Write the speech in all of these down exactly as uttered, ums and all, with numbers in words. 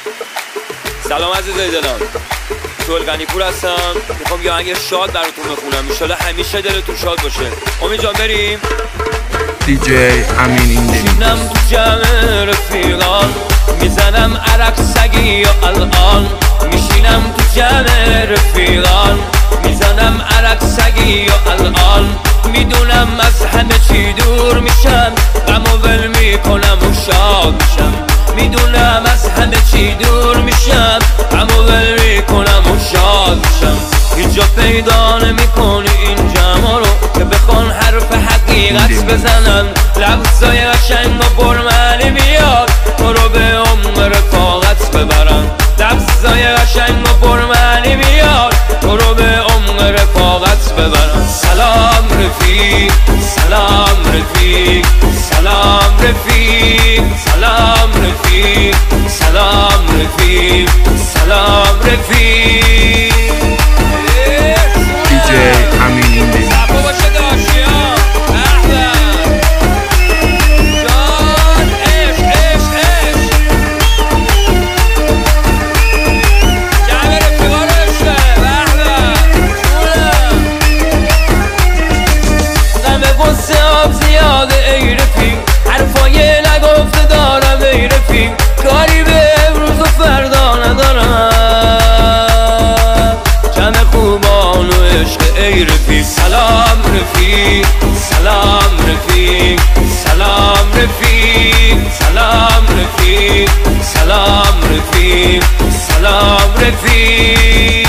سلام عزیزای دلم، شوال غنیپور هستم. میخوام یه آهنگ شاد براتون بخونم، انشالله همیشه دلتون شاد باشه. امید جان بریم. دی جی امین ایندی. میشینم تو جمع رفیقان، میزنم عرق سگی و الان. میشینم تو جمع رفیقان، میزنم عرق سگی و الان. میدونم از همه چی دور میشم، غم و ول میکنم و شاد میشم. میدونم از همه چی دور میشم، غم و ول میکنم و شاد میشم. هیچ جا پیدا نمیکنی این جمع رو که بخوان حرف حقیقت بزنن. لفظای قشنگ و برمنی بیاد تو رو به عمق رفاقت ببرن. لفظای قشنگ و برمنی بیاد تو رو به عمق رفاقت ببرن. سلام رفیق، سلام رفیق، سلام رفیق، سلام رفیق، سلام رفیق، سلام رفیق. دی جی امین ایندی. صفا باشه داشیا احمد جان، عشق عشق عشق جمع رفیقا رو عشقه احمد جونم. غم غصه آب زیاده ای رفیق، حرفای نگفته دارم ای رفیق. کاری به امروز و فردا ندارم، جمع خوبان و عشق ای رفیق. سلام رفیق، سلام رفیق، سلام رفیق، سلام رفیق، سلام رفیق، سلام رفیق.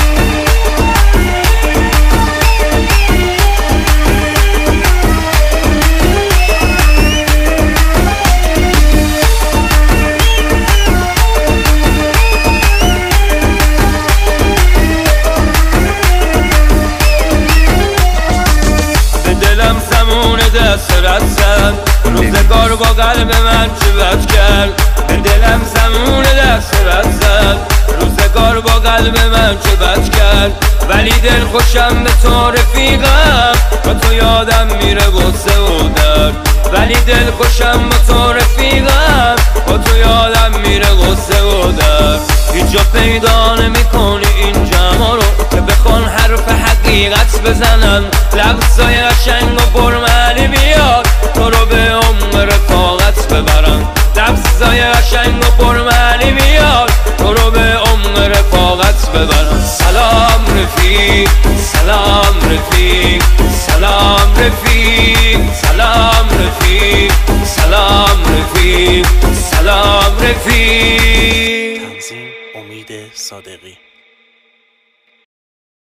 دست رد زد روزگار با قلب من چه بد کرد. به دلم زمون دست رد زد روزگار با قلب من چه بد کرد. ولی دل خوشم به تو رفیقم، با تو یادم میره غصه و درد. ولی دل خوشم با تو رفیقم، با تو یادم میره غصه و درد. هیچ جا پیدا نمیکنی این جمع رو که بخوان حرف حقیقت بزنن. لفظای قشنگ و برمنی بیاد تو رو به عمق رفاقت ببرن. لفظای قشنگ و برمنی بیاد تو رو به عمق رفاقت ببرن. سلام رفیق، سلام رفیق، سلام رفیق، سلام رفیق، سلام رفیق، سلام رفیق. تنظیم امید صادقی.